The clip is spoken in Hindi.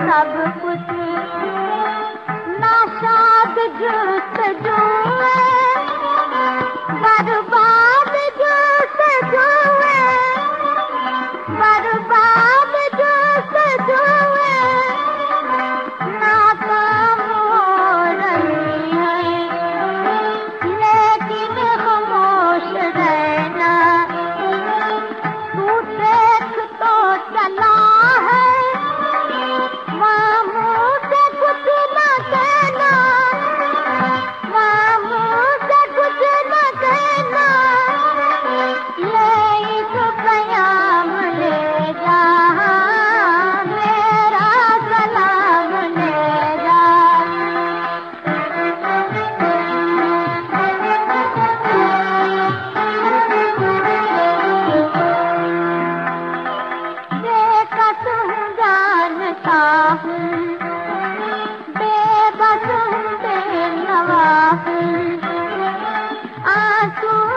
सब कुछ नाशाद जुस्तजू है, बर्बाद जुस्तजू है, बर्बाद जुस्तजू है, नाकाम हो रही है, लेकिन खामोश रहना। तू देख तो चला है, मामू से कुछ न कहना, मामू से कुछ न कहना, ले इस प्याम ले जा, मेरा सलाम ले जा। बेकस हूँ जानता हूँ, बेबस हूँ बेनवा हूँ, आंसू